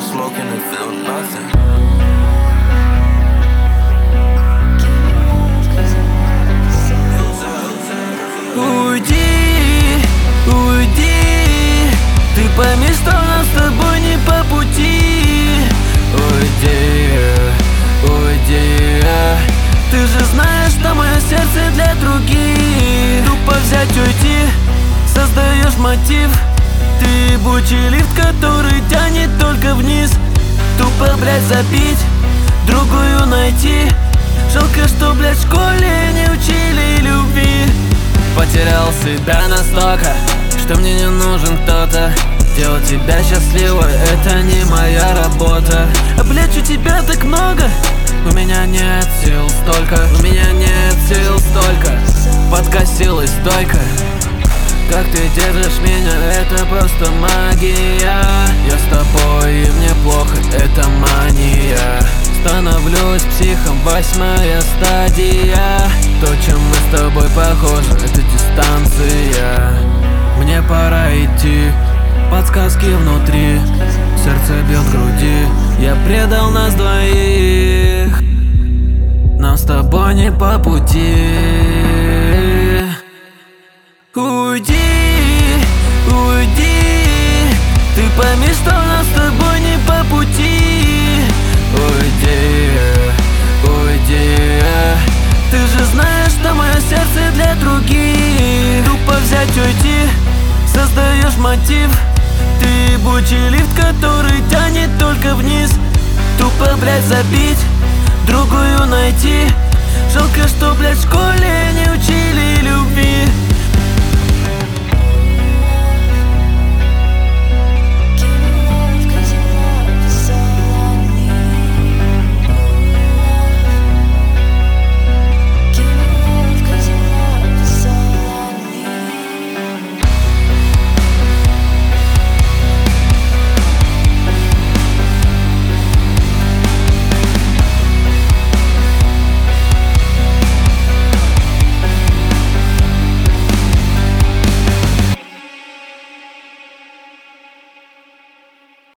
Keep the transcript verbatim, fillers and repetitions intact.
smoking and feel nothing. Уйди, уйди, ты пойми, что нам с тобой не по пути. Уйди, уйди, ты же знаешь, что мое сердце для других. Тупо взять, уйти, создаешь мотив. Ты ебучий лифт, который тянет только вниз. Тупо, блядь, забить, другую найти. Жалко, что, блядь, в школе не учили любви. Потерял себя настолько, что мне не нужен кто-то. Делать тебя счастливой — это не моя работа. А, блядь, у тебя так много, у меня нет сил столько. У меня нет сил столько. Подкосилась стойка. Как ты держишь меня, это просто магия. Я с тобой, и мне плохо, это мания. Становлюсь психом, восьмая стадия. То, чем мы с тобой похожи, это дистанция. Мне пора идти, подсказки внутри, сердце бьет в груди. Я предал нас двоих, нам с тобой не по пути. Уйди, уйди, ты пойми, что нам с тобой не по пути. Уйди, уйди, ты же знаешь, что мое сердце для других. Тупо взять, уйти, создаешь мотив. Ты ебучий лифт, который тянет только вниз. Тупо, блядь, забить, другую найти. Жалко, что, блядь, в школе не учили любви.